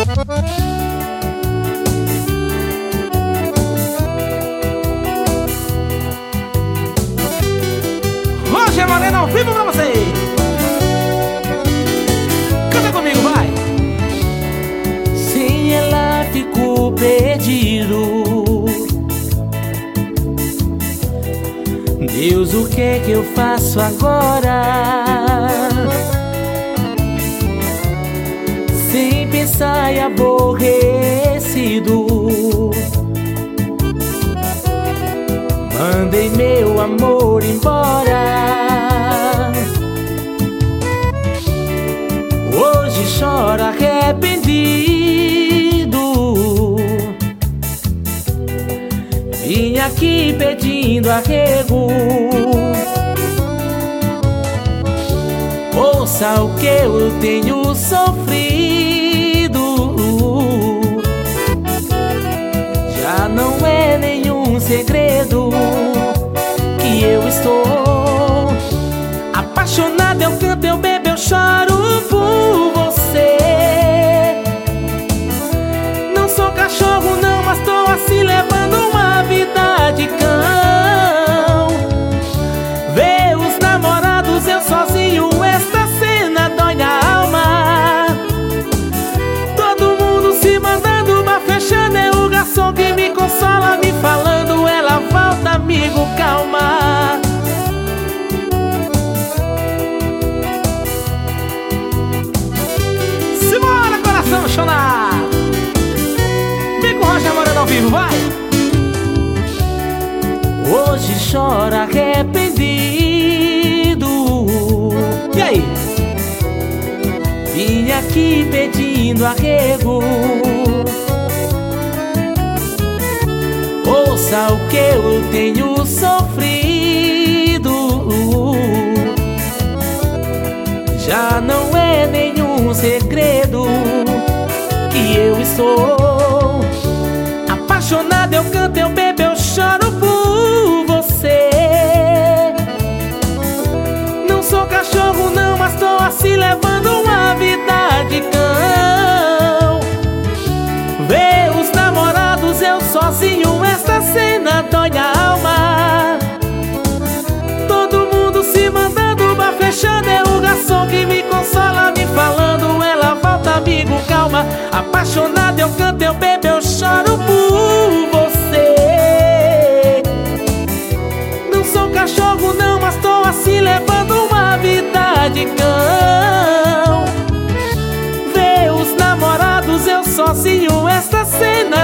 Roger Moreno ao vivo pra você. Canta comigo, vai. Sem ela fico perdido. Deus, o que é que eu faço agora? Sem pensar e aborrecido, mandei meu amor embora. Hoje choro arrependido. Vim aqui pedindo arrego. Ouça o que eu tenho sofrido. Já não é nenhum segredo que eu estou apaixonado. Eu canto, eu bebo, eu choro por você. Não sou cachorro não, mas tô assim levando uma vida de cão. Ver os namorados, eu sozinho, esta cena dói na alma. Todo mundo se mandando, mas fechando, é o garçom que me consola, me falando, ela volta, amigo, calma. Simbora, coração chonado. Vem com o Roger Moreno ao vivo, vai. Hoje choro arrependido. E aí? Vim aqui pedindo arrego. Ouça o que eu tenho sofrido. Já não é nenhum segredo que eu estou apaixonado. Eu canto, eu bebo, eu choro por você. Não sou cachorro não, mas tô assim levando uma vida de cão. Ver os namorados, eu sozinho, esta cena dói na alma. Todo mundo se mandando, mas fechando, é o garçom que me consola, me falando, ela volta, amigo, calma. Apaixonado, eu canto, eu bebo, eu choro por você. Não sou cachorro não, mas tô assim levando uma vida de cão. Ver os namorados, eu sozinho, esta cena